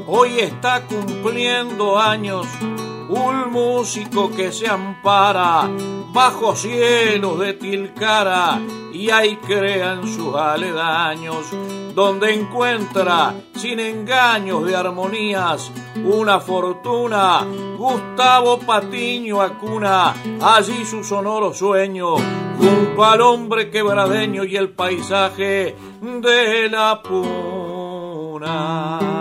Hoy está cumpliendo años un músico que se ampara bajo cielos de Tilcara y ahí crean sus aledaños, donde encuentra sin engaños de armonías una fortuna. Gustavo Patiño acuna allí su sonoro sueño junto al hombre quebradeño y el paisaje de la puna.